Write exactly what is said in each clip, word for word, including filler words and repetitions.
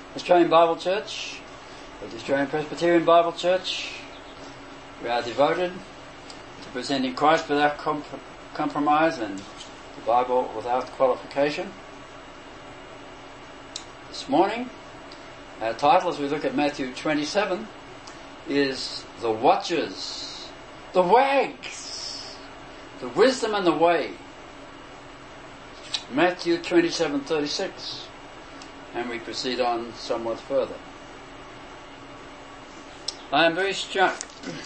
Australian Bible Church, the Australian Presbyterian Bible Church, we are devoted to presenting Christ without comp- compromise and the Bible without qualification. This morning, our title as we look at Matthew twenty-seven is The Watchers, the Wags, the Wisdom and the Way. Matthew twenty-seven thirty-six. And we proceed on somewhat further. I am very struck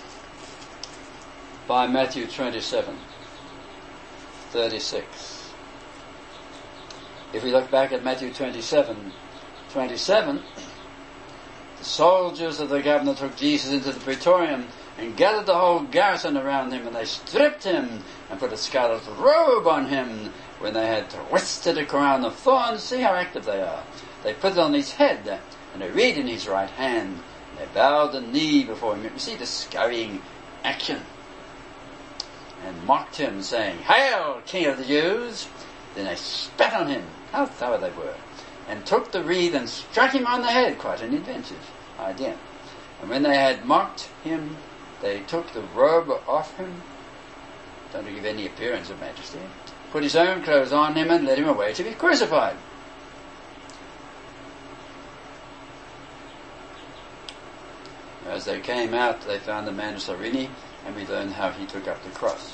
by Matthew twenty-seven thirty-six. If we look back at Matthew twenty-seven twenty-seven, the soldiers of the governor took Jesus into the praetorium and gathered the whole garrison around him, and they stripped him and put a scarlet robe on him. When they had twisted a crown of thorns, see how active they are. They put it on his head, and a reed in his right hand. And they bowed the knee before him. You see the scurrying action. And mocked him, saying, "Hail, King of the Jews!" Then they spat on him. How thorough they were. And took the reed and struck him on the head. Quite an inventive idea. And when they had mocked him, they took the robe off him, don't to give any appearance of majesty, put his own clothes on him, and led him away to be crucified. As they came out, they found the man of Cyrene, and we learn how he took up the cross.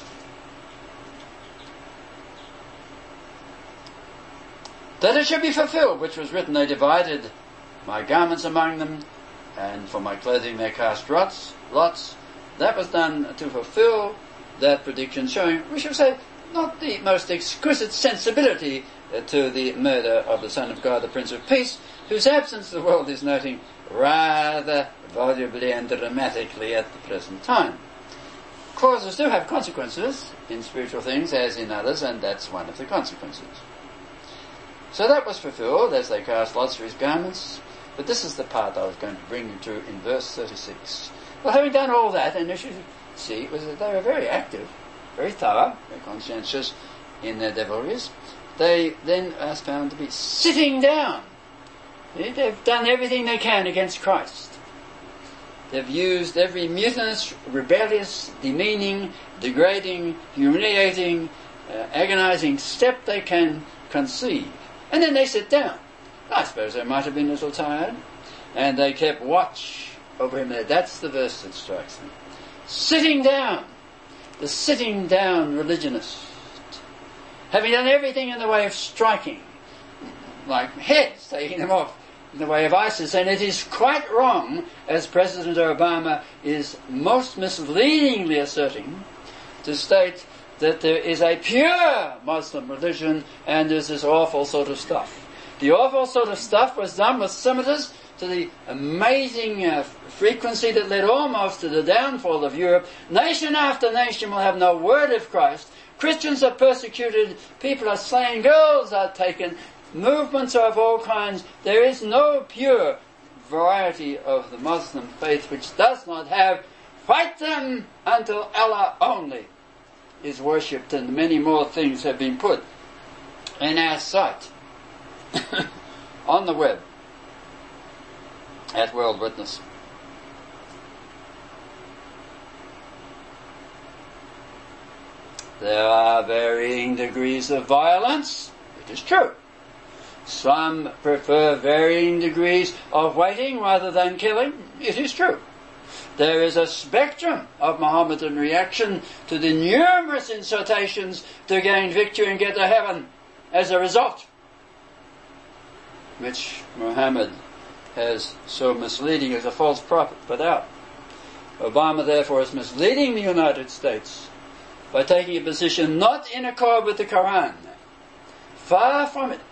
That it should be fulfilled, which was written, they divided my garments among them, and for my clothing they cast lots. lots. That was done to fulfill that prediction, showing, we should say, not the most exquisite sensibility uh, to the murder of the Son of God, the Prince of Peace, whose absence the world is noting rather volubly and dramatically at the present time. Causes do have consequences in spiritual things as in others, and that's one of the consequences. So that was fulfilled as they cast lots for his garments. But this is the part I was going to bring you to in verse thirty-six. Well, having done all that, and as you see, was that they were very active, very thorough, very conscientious in their devilries. They then are found to be sitting down. They've done everything they can against Christ. They've used every mutinous, rebellious, demeaning, degrading, humiliating, uh, agonizing step they can conceive. And then they sit down. I suppose they might have been a little tired. And they kept watch over him there. That's the verse that strikes me. Sitting down. The sitting down religionist. Having done everything in the way of striking, like heads, taking them off in the way of ISIS. And it is quite wrong, as President Obama is most misleadingly asserting, to state that there is a pure Muslim religion and there's this awful sort of stuff. The awful sort of stuff was done with scimitars to the amazing uh, frequency that led almost to the downfall of Europe. Nation after nation will have no word of Christ. Christians are persecuted, people are slain, girls are taken, movements are of all kinds. There is no pure variety of the Muslim faith which does not have fight them until Allah only is worshipped, and many more things have been put in our sight on the web at World Witness. There are varying degrees of violence. It is true. Some prefer varying degrees of waiting rather than killing. It is true. There is a spectrum of Mohammedan reaction to the numerous incitations to gain victory and get to heaven as a result, which Muhammad has so misleading as a false prophet put out. Obama, therefore, is misleading the United States by taking a position not in accord with the Quran. Far from it.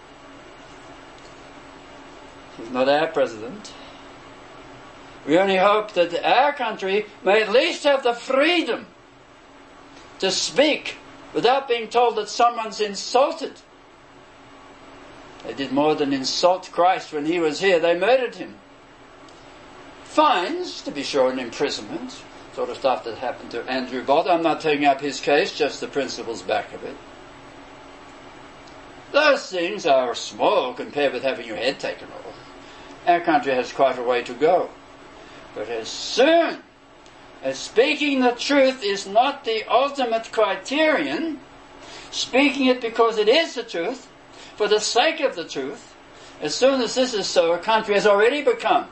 He's not our president. We only hope that our country may at least have the freedom to speak without being told that someone's insulted. They did more than insult Christ when he was here. They murdered him. Fines, to be sure, and imprisonment. Sort of stuff that happened to Andrew Bott. I'm not taking up his case, just the principles back of it. Those things are small compared with having your head taken off. Our country has quite a way to go. But as soon as speaking the truth is not the ultimate criterion, speaking it because it is the truth, for the sake of the truth, as soon as this is so, a country has already become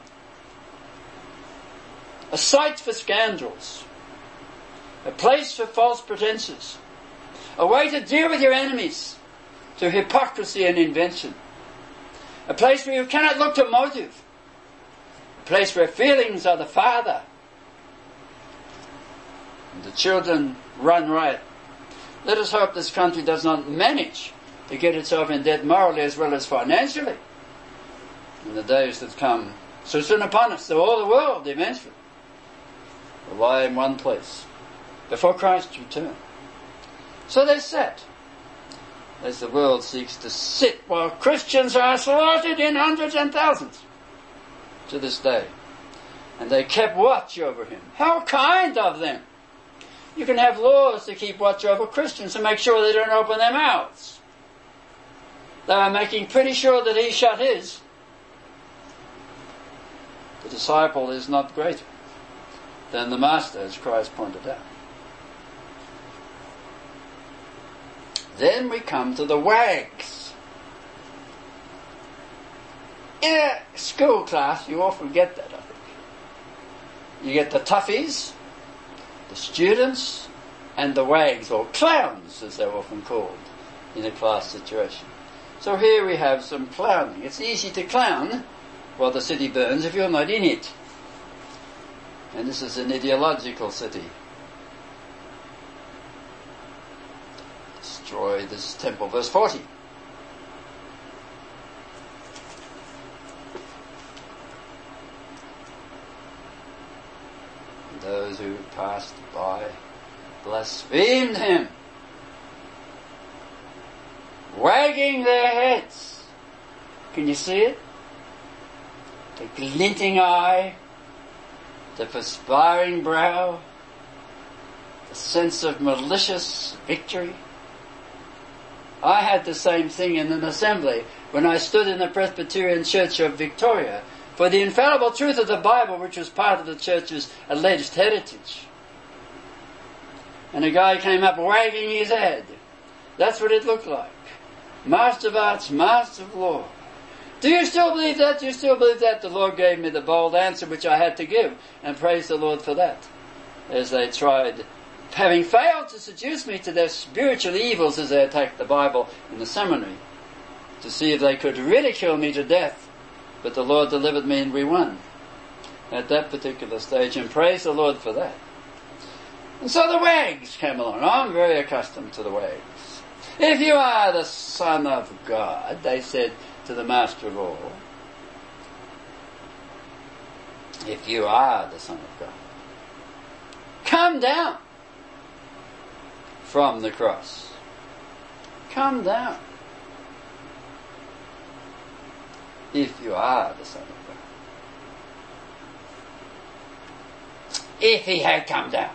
a site for scandals, a place for false pretenses, a way to deal with your enemies through hypocrisy and invention, a place where you cannot look to motive, a place where feelings are the father, and the children run riot. Let us hope this country does not manage to get itself in debt morally as well as financially in the days that come so soon upon us, though all the world eventually will lie in one place before Christ's return. So they sat, as the world seeks to sit, while Christians are slaughtered in hundreds and thousands to this day. And they kept watch over him. How kind of them! You can have laws to keep watch over Christians to make sure they don't open their mouths. They are making pretty sure that he shut his. The disciple is not greater than the master, as Christ pointed out. Then we come to the wags. In a school class, you often get that, I think. You get the toughies, the students, and the wags, or clowns, as they're often called in a class situation. So here we have some clowning. It's easy to clown while the city burns if you're not in it. And this is an ideological city. Destroy this temple. Verse forty. And those who passed by blasphemed him, wagging their heads. Can you see it? The glinting eye, the perspiring brow, the sense of malicious victory. I had the same thing in an assembly when I stood in the Presbyterian Church of Victoria for the infallible truth of the Bible, which was part of the church's alleged heritage. And a guy came up wagging his head. That's what it looked like. Master of arts, master of law. Do you still believe that? Do you still believe that? The Lord gave me the bold answer which I had to give, and praise the Lord for that. As they tried, having failed to seduce me to their spiritual evils as they attacked the Bible in the seminary, to see if they could ridicule me to death. But the Lord delivered me and we won at that particular stage, and praise the Lord for that. And so the wags came along. I'm very accustomed to the wags. If you are the Son of God, they said to the Master of all, if you are the Son of God, come down from the cross. Come down. If you are the Son of God. If he had come down.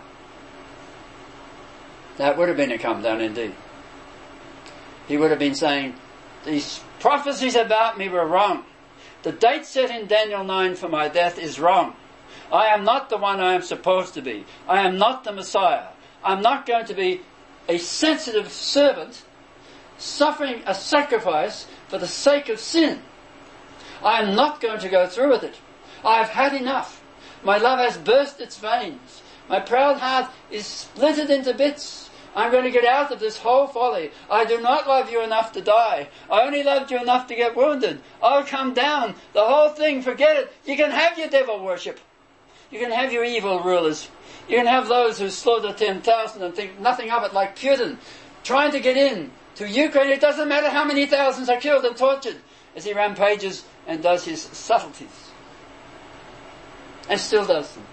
That would have been a come down indeed. He would have been saying, these prophecies about me were wrong. The date set in Daniel nine for my death is wrong. I am not the one I am supposed to be. I am not the Messiah. I'm not going to be a sensitive servant suffering a sacrifice for the sake of sin. I am not going to go through with it. I have had enough. My love has burst its veins. My proud heart is splintered into bits. I'm going to get out of this whole folly. I do not love you enough to die. I only loved you enough to get wounded. I'll come down. The whole thing, forget it. You can have your devil worship. You can have your evil rulers. You can have those who slaughter ten thousand and think nothing of it, like Putin, trying to get in to Ukraine. It doesn't matter how many thousands are killed and tortured as he rampages and does his subtleties. And still does them.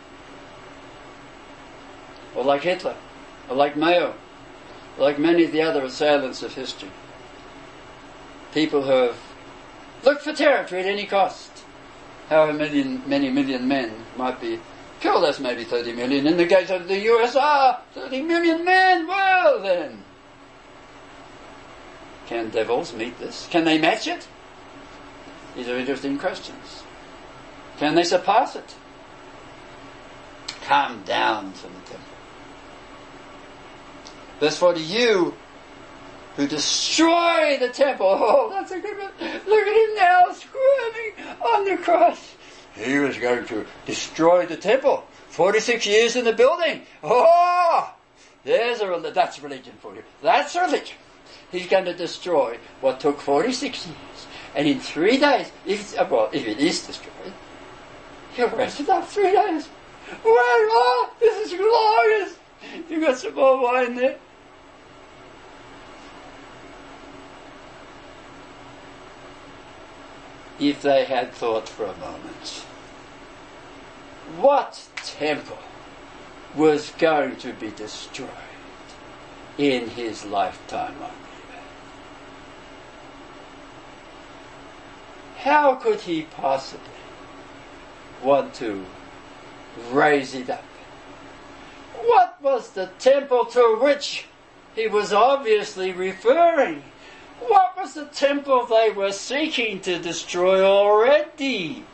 Or like Hitler. Or like Mayo. Or like many of the other assailants of history. People who have looked for territory at any cost. However million, many million men might be killed, as maybe thirty million in the case of the U S R. thirty million men, well then. Can devils meet this? Can they match it? These are interesting questions. Can they surpass it? Come down from the temple. Verse forty, you who destroy the temple. Oh, that's a good one. Look at him now squirming on the cross. He was going to destroy the temple. forty-six years in the building. Oh, there's a, that's religion for you. That's religion. He's going to destroy what took forty-six years. And in three days, if, well, if it is destroyed, he'll rest it up three days. Well, oh, this is glorious. You got some more wine there? If they had thought for a moment, what temple was going to be destroyed in his lifetime on the earth? How could he possibly want to raise it up? What was the temple to which he was obviously referring? What was the temple they were seeking to destroy already?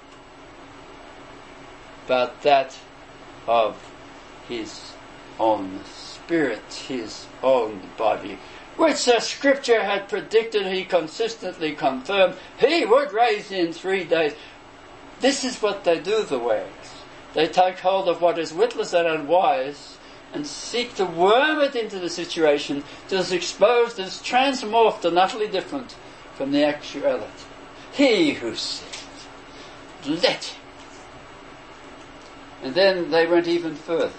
But that of his own spirit, his own body, which the scripture had predicted, he consistently confirmed he would raise in three days. This is what they do, the ways. They take hold of what is witless and unwise and seek to worm it into the situation till it's exposed as transmorphed and utterly different from the actuality. He who said, let him. And then they went even further.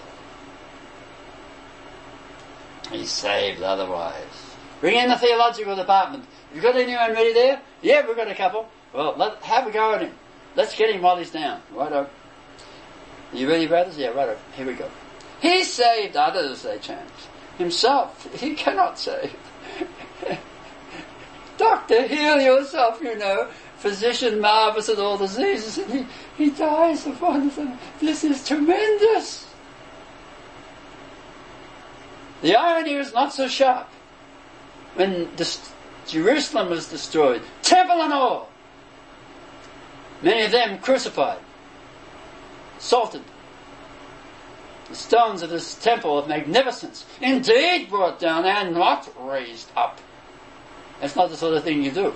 He's saved otherwise. Bring in the theological department. You got anyone ready there? Yeah, we've got a couple. Well, let, have a go at him. Let's get him while he's down. Righto. Are you ready, brothers? Yeah, righto. Here we go. He saved others, they chant. Himself, he cannot save. Doctor, heal yourself, you know. Physician marvels at all diseases, and he, he dies of one of them. This is tremendous. The irony was not so sharp. When dis- Jerusalem was destroyed, temple and all, many of them crucified, salted. The stones of this temple of magnificence, indeed brought down and not raised up. That's not the sort of thing you do.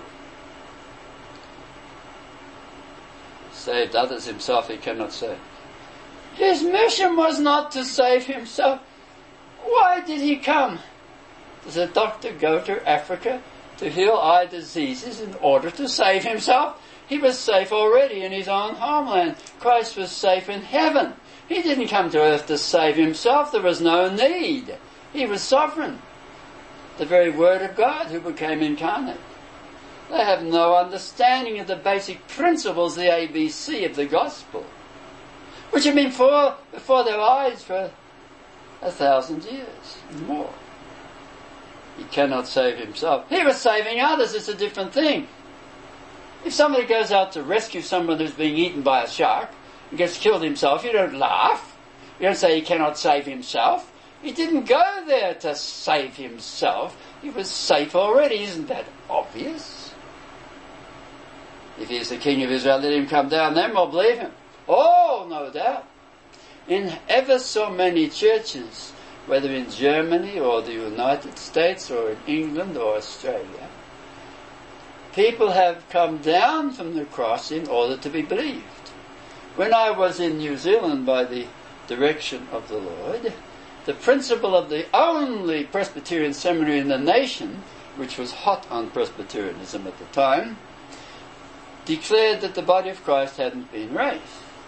Saved others, himself he cannot save. His mission was not to save himself. Why did he come? Does a doctor go to Africa to heal eye diseases in order to save himself? He was safe already in his own homeland. Christ was safe in heaven. He didn't come to earth to save himself. There was no need. He was sovereign. The very Word of God who became incarnate. They have no understanding of the basic principles, the A B C of the gospel, which have been for, before their eyes for a thousand years and more. He cannot save himself. He was saving others. It's a different thing. If somebody goes out to rescue someone who's being eaten by a shark and gets killed himself, you don't laugh. You don't say he cannot save himself. He didn't go there to save himself. He was safe already. Isn't that obvious? If he is the King of Israel, let him come down, then we'll believe him. Oh, no doubt. In ever so many churches, whether in Germany or the United States or in England or Australia, people have come down from the cross in order to be believed. When I was in New Zealand by the direction of the Lord, the principal of the only Presbyterian seminary in the nation, which was hot on Presbyterianism at the time, declared that the body of Christ hadn't been raised.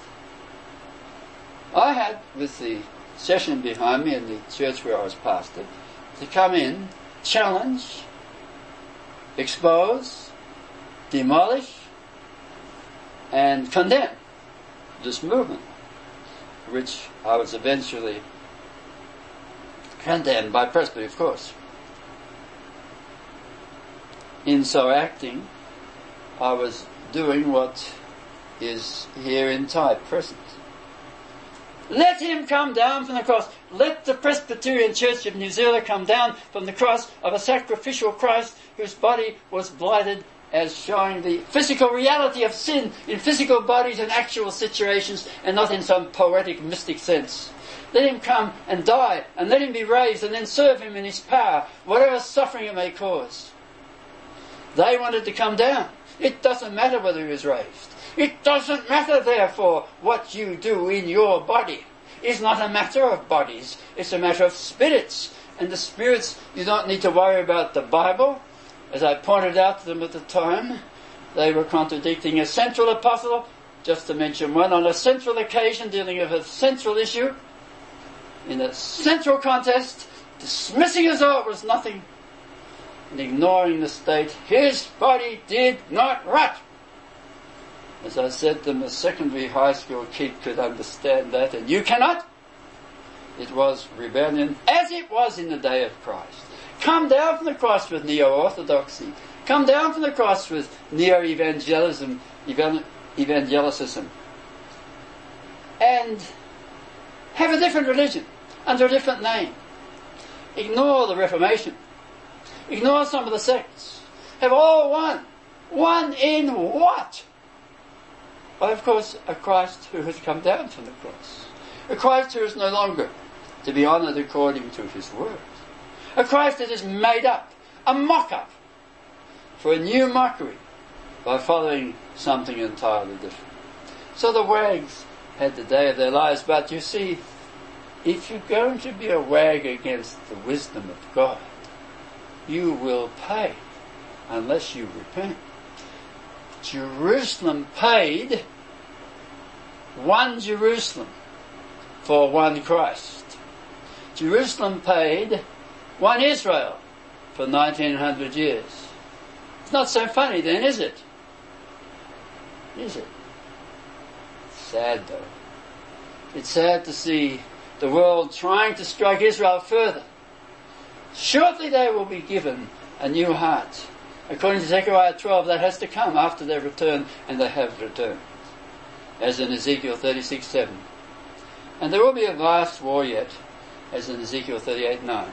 I had, with the session behind me in the church where I was pastor, to come in, challenge, expose, demolish, and condemn this movement, which I was eventually condemned by Presbytery, of course. In so acting, I was doing what is here in type present. Let him come down from the cross. Let the Presbyterian Church of New Zealand come down from the cross of a sacrificial Christ whose body was blighted as showing the physical reality of sin in physical bodies and actual situations, and not in some poetic, mystic sense. Let him come and die, and let him be raised, and then serve him in his power, whatever suffering it may cause. They wanted to come down. It doesn't matter whether he was raised. It doesn't matter, therefore, what you do in your body. It's not a matter of bodies. It's a matter of spirits. And the spirits, you don't need to worry about the Bible. As I pointed out to them at the time, they were contradicting a central apostle, just to mention one, on a central occasion dealing with a central issue, in a central contest, dismissing as though it was nothing, and ignoring the state his body did not rot. As I said to them, a secondary high school kid could understand that, and you cannot. It was rebellion, as it was in the day of Christ. Come down from the cross with neo-orthodoxy. Come down from the cross with neo-evangelism, evangelicism. And have a different religion, under a different name. Ignore the Reformation. Ignore some of the sects. Have all one. One in what? Well, of course, a Christ who has come down from the cross. A Christ who is no longer to be honoured according to his word. A Christ that is made up, a mock-up, for a new mockery by following something entirely different. So the wags had the day of their lives, but you see, if you're going to be a wag against the wisdom of God, you will pay unless you repent. Jerusalem paid one Jerusalem for one Christ. Jerusalem paid one Israel for nineteen hundred years. It's not so funny then, is it? Is it? Sad though. It's sad to see the world trying to strike Israel further. Shortly they will be given a new heart. According to Zechariah twelve, that has to come after their return, and they have returned. As in Ezekiel thirty-six seven. And there will be a vast war yet, as in Ezekiel thirty-eight nine.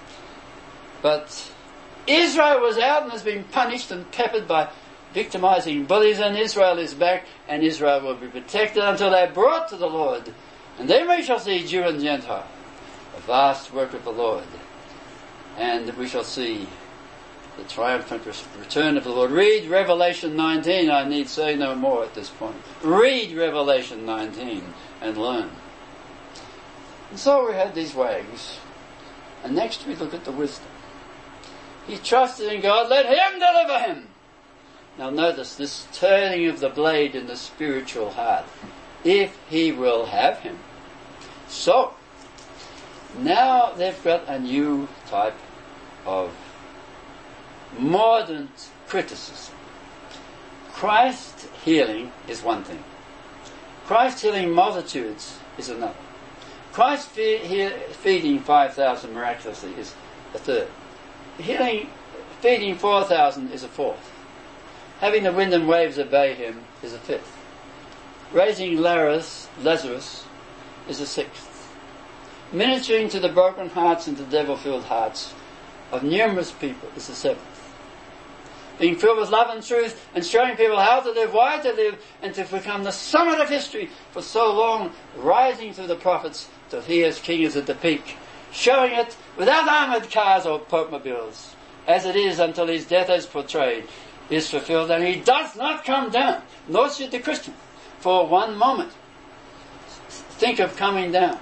But Israel was out and has been punished and peppered by victimizing bullies, and Israel is back, and Israel will be protected until they are brought to the Lord. And then we shall see Jew and Gentile, a vast work of the Lord. And we shall see the triumphant return of the Lord. Read Revelation nineteen. I need say no more at this point. Read Revelation nineteen and learn. And so we had these wags. And next we look at the wisdom. He trusted in God. Let him deliver him. Now notice this turning of the blade in the spiritual heart. If he will have him. So, now they've got a new type of modern criticism. Christ healing is one thing. Christ healing multitudes is another. Christ fe- he- feeding five thousand miraculously is a third. Healing, feeding four thousand is a fourth. Having the wind and waves obey him is a fifth. Raising Lazarus, Lazarus is a sixth. Ministering to the broken hearts and the devil-filled hearts of numerous people is the seventh. Being filled with love and truth and showing people how to live, why to live, and to become the summit of history for so long, rising through the prophets till he as king is at the peak, showing it without armoured cars or popemobiles, as it is until his death as portrayed, is fulfilled, and he does not come down, nor should the Christian, for one moment think of coming down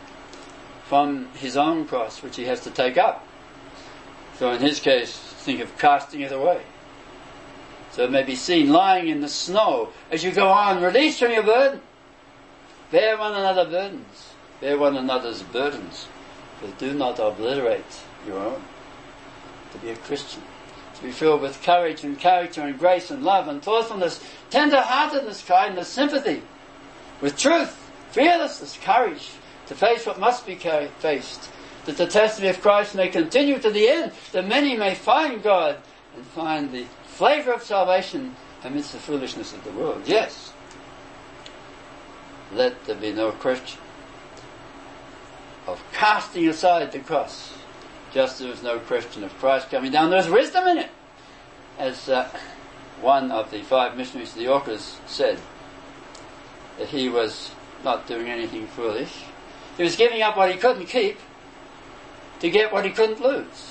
from his own cross, which he has to take up. So in his case, think of casting it away. So it may be seen lying in the snow as you go on, release from your burden. Bear one another's burdens. Bear one another's burdens. But do not obliterate your own. To be a Christian, to be filled with courage and character and grace and love and thoughtfulness, tender-heartedness, kindness, sympathy, with truth, fearlessness, courage, to face what must be faced, that the testimony of Christ may continue to the end, that many may find God and find the flavour of salvation amidst the foolishness of the world. Yes, let there be no question of casting aside the cross, just as there was no question of Christ coming down. There's wisdom in it. As uh, one of the five missionaries to the Orcas said that he was not doing anything foolish. He was giving up what he couldn't keep to get what he couldn't lose.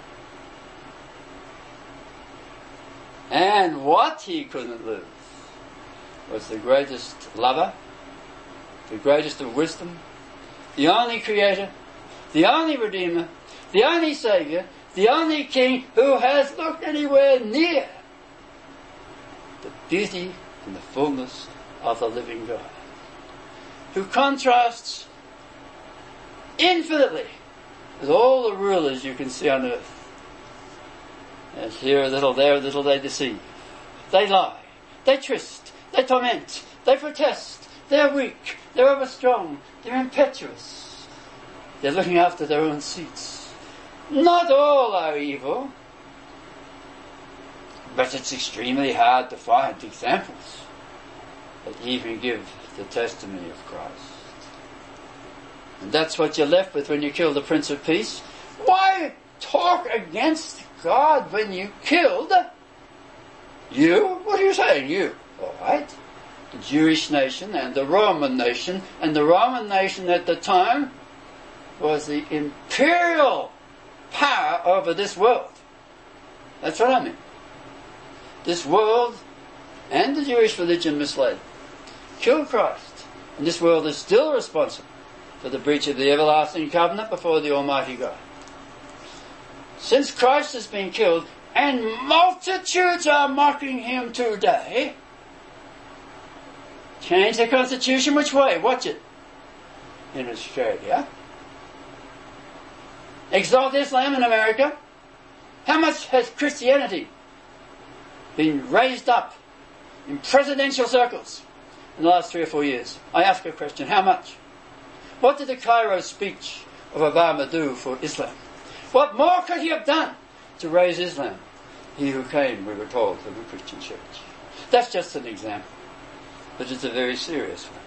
And what he couldn't lose was the greatest lover, the greatest of wisdom, the only creator, the only redeemer, the only saviour, the only king who has looked anywhere near the beauty and the fullness of the living God, who contrasts infinitely with all the rulers you can see on earth. And here a little, there a little, they deceive. They lie. They twist. They torment. They protest. They're weak. They're overstrong. They're impetuous. They're looking after their own seats. Not all are evil, but it's extremely hard to find examples that even give the testimony of Christ. And that's what you're left with when you kill the Prince of Peace. Why talk against God when you killed you? What are you saying? You. All right. The Jewish nation and the Roman nation, and the Roman nation at the time was the imperial power over this world. That's what I mean. This world and the Jewish religion misled, killed Christ, and this world is still responsible for the breach of the everlasting covenant before the Almighty God. Since Christ has been killed, and multitudes are mocking him today, change the constitution which way? Watch it. In Australia. Exalt Islam in America. How much has Christianity been raised up in presidential circles in the last three or four years? I ask a question. How much? What did the Cairo speech of Obama do for Islam? What more could he have done to raise Islam? He who came, we were told, from a Christian church. That's just an example, but it's a very serious one.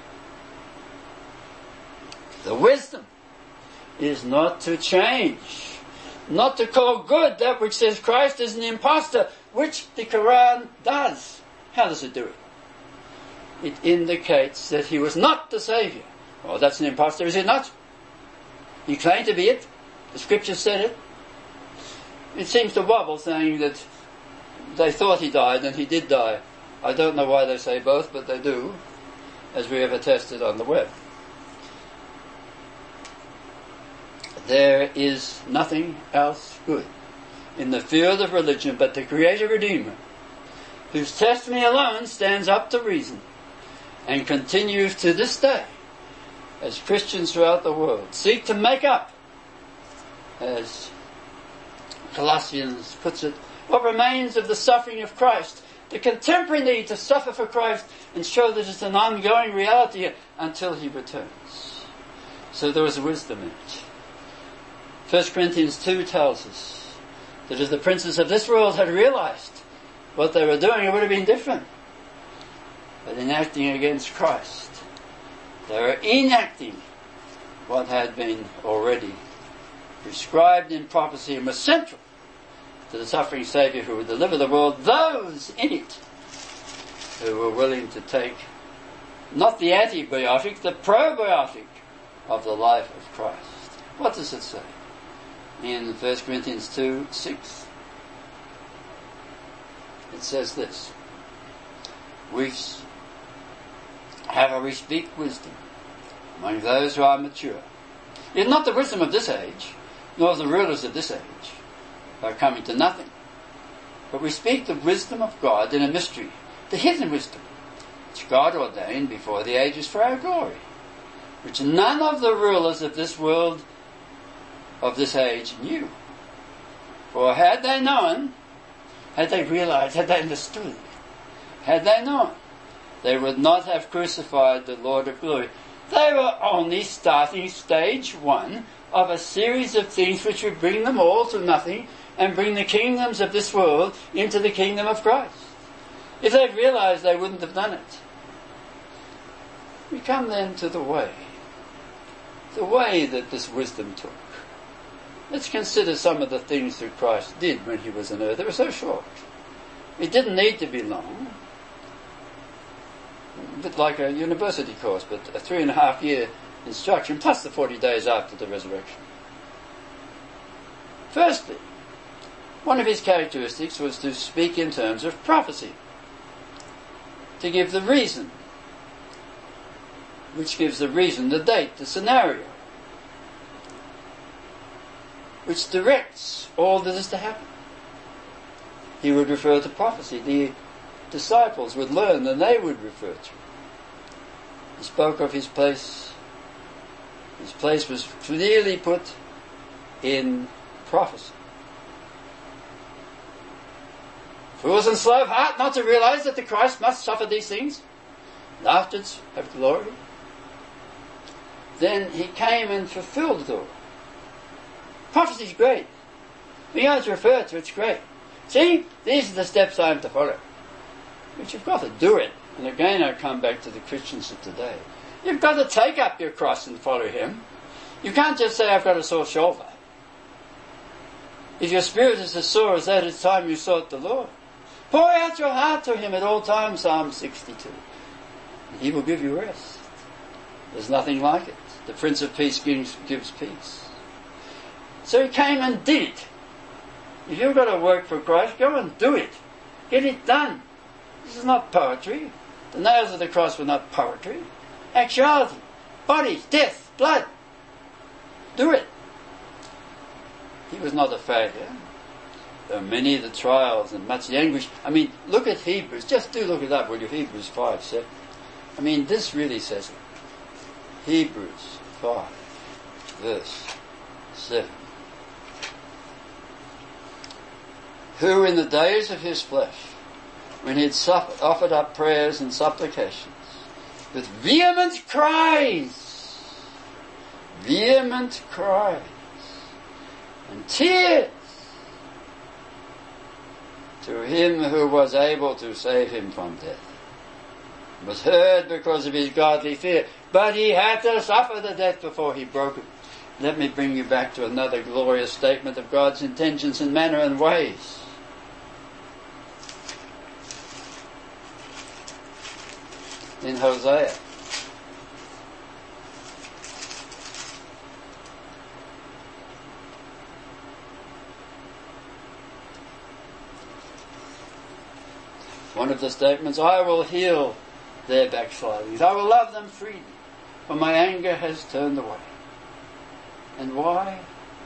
The wisdom is not to change, not to call good that which says Christ is an impostor, which the Quran does. How does it do it? It indicates that he was not the Saviour. Well, that's an impostor, is it not? He claimed to be it. The Scripture said it. It seems to wobble, saying that they thought he died and he did die. I don't know why they say both, but they do, as we have attested on the web. There is nothing else good in the field of religion but the Creator Redeemer, whose testimony alone stands up to reason and continues to this day as Christians throughout the world seek to make up, as Colossians puts it, what remains of the suffering of Christ, the contemporary need to suffer for Christ and show that it's an ongoing reality until he returns. So there was wisdom in it. First Corinthians two tells us that if the princes of this world had realized what they were doing, it would have been different. But in acting against Christ, they were enacting what had been already prescribed in prophecy and was central to the suffering Saviour who would deliver the world, those in it who were willing to take not the antibiotic, the probiotic of the life of Christ. What does it say? In First Corinthians two six, it says this: We, however, we speak wisdom among those who are mature. Yet not the wisdom of this age, nor the rulers of this age, are coming to nothing. But we speak the wisdom of God in a mystery, the hidden wisdom, which God ordained before the ages for our glory, which none of the rulers of this world, of this age, knew. For had they known, had they realized, had they understood, had they known, they would not have crucified the Lord of glory. They were only starting stage one of a series of things which would bring them all to nothing and bring the kingdoms of this world into the kingdom of Christ. If they'd realized, they wouldn't have done it. We come then to the way. The way that this wisdom took. Let's consider some of the things that Christ did when he was on earth. They were so short. It didn't need to be long. A bit like a university course, but a three and a half year instruction plus the forty days after the resurrection. Firstly, one of his characteristics was to speak in terms of prophecy, to give the reason, which gives the reason, the date, the scenario, which directs all that is to happen. He would refer to prophecy. The disciples would learn and they would refer to it. He spoke of his place. His place was clearly put in prophecy. Fools and slow of heart not to realize that the Christ must suffer these things and afterwards have glory. Then he came and fulfilled it all. Prophecy is great. Being able to refer to it's great. See, these are the steps I am to follow. But you've got to do it. And again I come back to the Christians of today. You've got to take up your cross and follow him. You can't just say, I've got a sore shoulder. If your spirit is as sore as that, it's time you sought the Lord. Pour out your heart to him at all times, Psalm sixty-two. He will give you rest. There's nothing like it. The Prince of Peace gives, gives peace. So he came and did it. If you've got to work for Christ, go and do it. Get it done. This is not poetry. The nails of the cross were not poetry. Actuality. Bodies, death, blood. Do it. He was not a failure. There are many of the trials and much the anguish. I mean, look at Hebrews. Just do look it up, will you? Hebrews five, seven. I mean, this really says it. Hebrews five, verse seven. Who in the days of his flesh, when he had suffered, offered up prayers and supplications, with vehement cries, vehement cries, and tears, to him who was able to save him from death, was heard because of his godly fear, but he had to suffer the death before he broke it. Let me bring you back to another glorious statement of God's intentions and manner and ways. In Hosea. One of the statements, I will heal their backslidings. I will love them freely, for my anger has turned away. And why?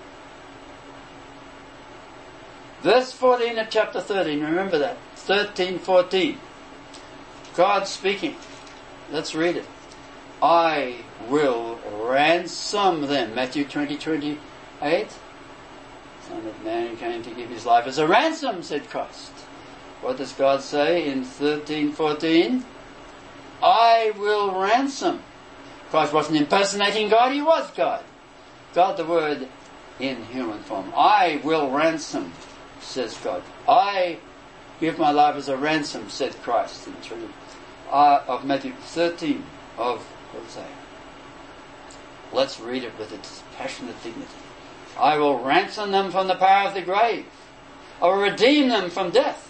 Verse fourteen of chapter thirteen, remember that. thirteen, fourteen. God speaking. Let's read it. I will ransom them. Matthew twenty, twenty-eight. Son of Man came to give his life as a ransom, said Christ. What does God say in thirteen, fourteen? I will ransom. Christ wasn't impersonating God, he was God. God the Word in human form. I will ransom, says God. I give my life as a ransom, said Christ in Trinity. Uh, of Matthew thirteen of Hosea. Let's read it with its passionate dignity. I will ransom them from the power of the grave. I will redeem them from death.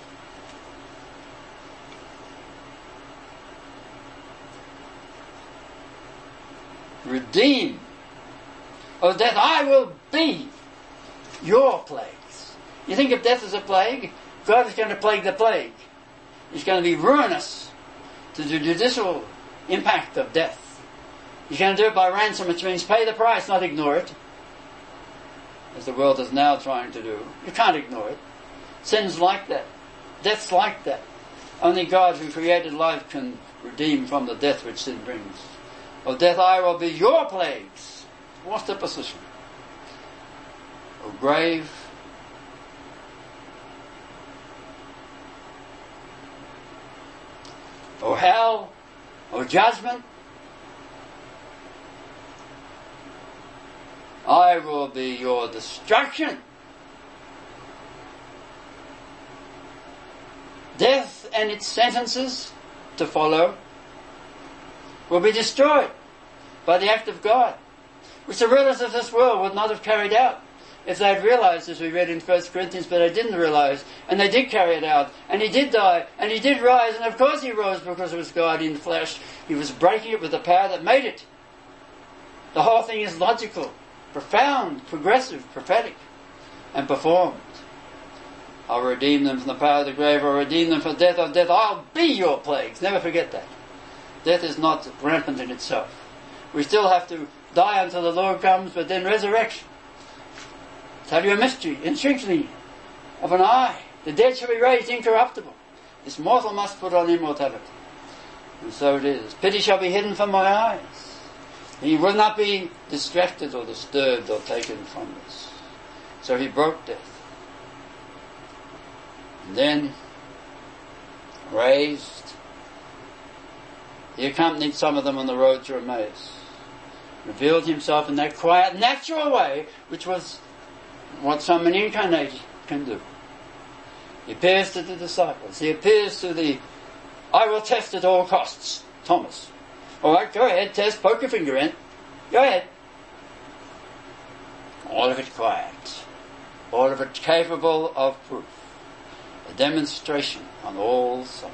Redeem. Of death, I will be your plagues. You think of death as a plague? God is going to plague the plague. It's going to be ruinous to the judicial impact of death. He's going to do it by ransom, which means pay the price, not ignore it. As the world is now trying to do. You can't ignore it. Sin's like that. Death's like that. Only God who created life can redeem from the death which sin brings. Of death I will be your plagues. What's the position? O grave, O hell, O judgment, I will be your destruction. Death and its sentences to follow will be destroyed by the act of God, which the rulers of this world would not have carried out. if they'd realised, as we read in First Corinthians, but they didn't realise, and they did carry it out, and he did die, and he did rise, and of course he rose because it was God in the flesh. He was breaking it with the power that made it. The whole thing is logical, profound, progressive, prophetic, and performed. I'll redeem them from the power of the grave, I'll redeem them from the death of death. I'll be your plagues. Never forget that. Death is not rampant in itself. We still have to die until the Lord comes, but then resurrection. Tell you a mystery, in twinkling of an eye, the dead shall be raised incorruptible. This mortal must put on immortality. And so it is. Pity shall be hidden from my eyes. He will not be distracted or disturbed or taken from us. So he broke death. And then, raised, he accompanied some of them on the road to Emmaus. Revealed himself in that quiet, natural way, which was what someone incarnated can do. He appears to the disciples. He appears to the, I will test at all costs, Thomas. All right, go ahead, test, poke your finger in. Go ahead. All of it quiet. All of it capable of proof. A demonstration on all sides.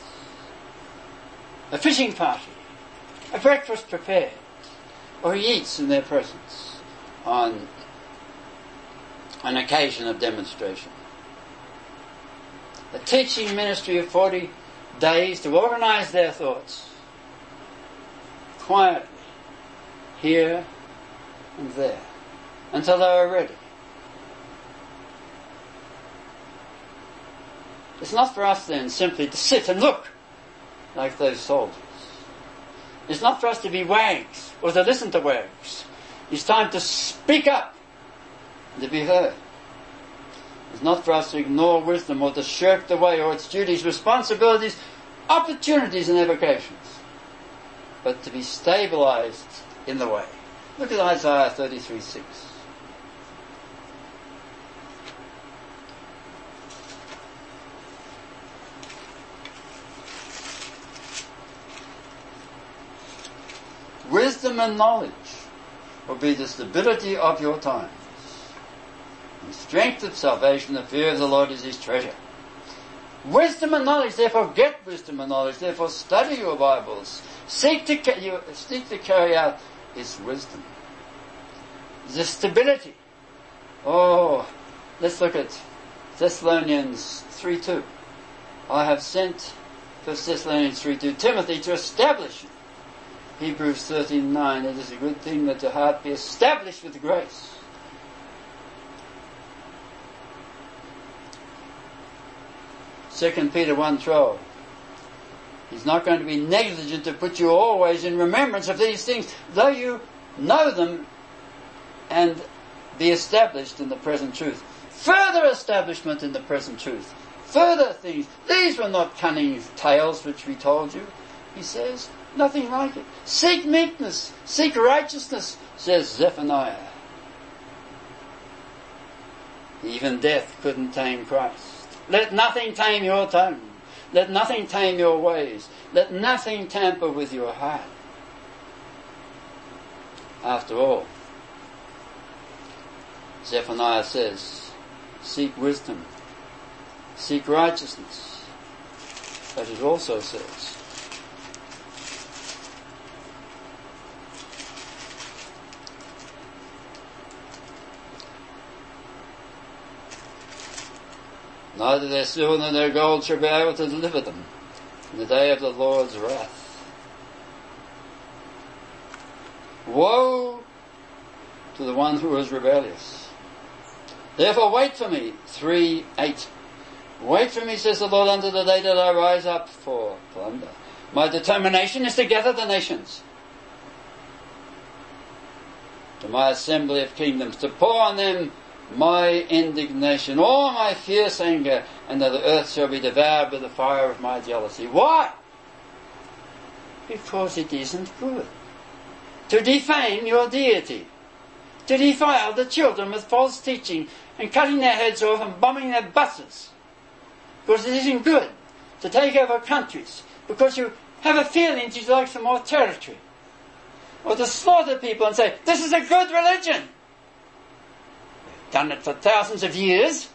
A fishing party. A breakfast prepared. Or he eats in their presence on an occasion of demonstration. A teaching ministry of forty days to organize their thoughts quietly, here and there, until they are ready. It's not for us then simply to sit and look like those soldiers. It's not for us to be wags or to listen to wags. It's time to speak up and to be heard. It's not for us to ignore wisdom or to shirk the way or its duties, responsibilities, opportunities and avocations, but to be stabilized in the way. Look at Isaiah thirty-three six. Wisdom and knowledge will be the stability of your times. The strength of salvation, the fear of the Lord is his treasure. Wisdom and knowledge, therefore get wisdom and knowledge, therefore study your Bibles. Seek to, ca- you, seek to carry out his wisdom. The stability. Oh, let's look at Thessalonians three two. I have sent, First Thessalonians three two, Timothy to establish you. Hebrews thirteen nine, it is a good thing that your heart be established with grace. Second Peter one twelve. He's not going to be negligent to put you always in remembrance of these things, though you know them, and be established in the present truth. Further establishment in the present truth. Further things. These were not cunning tales which we told you, he says. Nothing like it. Seek meekness. Seek righteousness, says Zephaniah. Even death couldn't tame Christ. Let nothing tame your tongue. Let nothing tame your ways. Let nothing tamper with your heart. After all, Zephaniah says, seek wisdom. Seek righteousness. But it also says, neither their silver nor their gold shall be able to deliver them in the day of the Lord's wrath. Woe to the one who is rebellious. Therefore wait for me. three eight. Wait for me, says the Lord, until the day that I rise up for plunder. My determination is to gather the nations to my assembly of kingdoms, to pour on them my indignation, all my fierce anger, and that the earth shall be devoured with the fire of my jealousy. Why? Because it isn't good to defame your deity, to defile the children with false teaching and cutting their heads off and bombing their buses. Because it isn't good to take over countries because you have a feeling you'd like some more territory, or to slaughter people and say, this is a good religion. done it for thousands of years.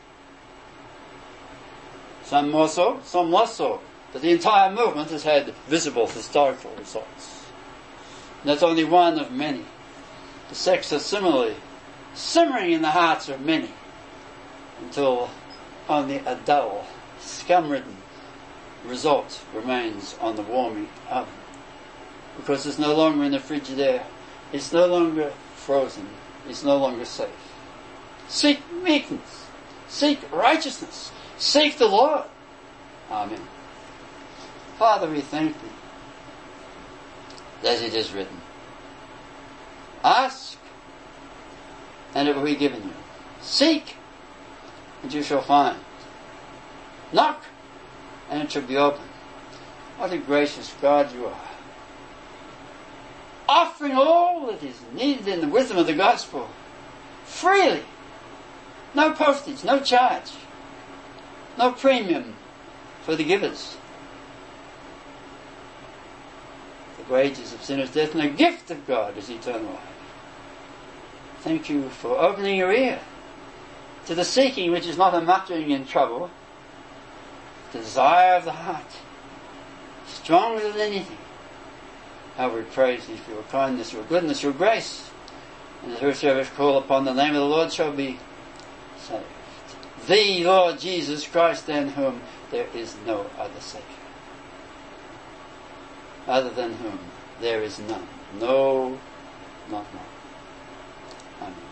Some more so, some less so. But the entire movement has had visible historical results. And that's only one of many. The sects are similarly simmering in the hearts of many until only a dull, scum-ridden result remains on the warming oven. Because it's no longer in the frigid air. It's no longer frozen. It's no longer safe. Seek meekness. Seek righteousness. Seek the Lord. Amen. Father, we thank thee that it is written, ask, and it will be given you. Seek, and you shall find. Knock, and it shall be opened. What a gracious God you are. Offering all that is needed in the wisdom of the gospel, freely. No postage, no charge, no premium for the givers. The wages of sin is death, and the gift of God is eternal life. Thank you for opening your ear to the seeking, which is not a muttering in trouble, the desire of the heart, stronger than anything. How we praise thee for your kindness, your goodness, your grace, and that whosoever call upon the name of the Lord shall be saved. The Lord Jesus Christ, in whom there is no other Saviour, other than whom there is none. No, not one. Amen.